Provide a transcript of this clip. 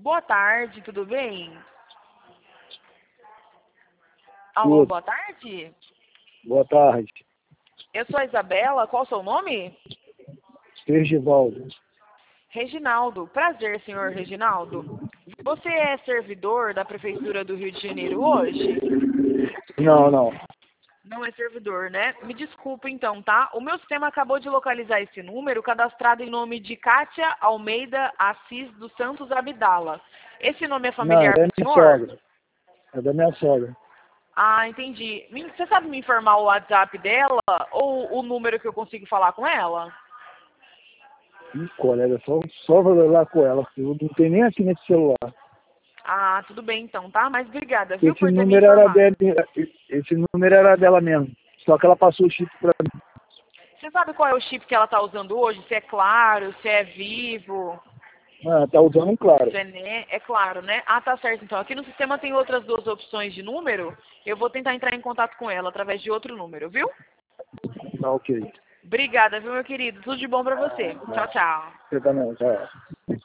Boa tarde, tudo bem? Alô, Tudo. boa tarde. Boa tarde. Eu sou a Isabela, qual o seu nome? Regivaldo. Reginaldo. Prazer, senhor Reginaldo. Você é servidor da Prefeitura do Rio de Janeiro hoje? Não. Não é servidor, né? Me desculpa então, tá? O meu sistema acabou de localizar esse número cadastrado em nome de Kátia Almeida Assis dos Santos Abdala. Esse nome é Não, é familiar da do minha senhor? sogra. É da minha sogra. Ah, entendi. Você sabe me informar o WhatsApp dela ou o número que eu consigo falar com ela? Ih, colega, só vou lá com ela. Eu não tenho nem aqui nesse celular. Ah, tudo bem então, tá? Mas obrigada, viu, Esse por ter me número era informado. dela, esse número era dela mesmo. Só que ela passou o chip pra mim. Você sabe qual é o chip que ela tá usando hoje? Se é Claro, se é Vivo, Ah, tá usando claro. se é é Claro, né? Ah, tá certo então. Aqui no sistema tem outras duas opções de número. Eu vou tentar entrar em contato com ela através de outro número, viu? Tá ok. Obrigada, viu, meu querido? Tudo de bom pra você. Tchau, tchau. Você também, tá.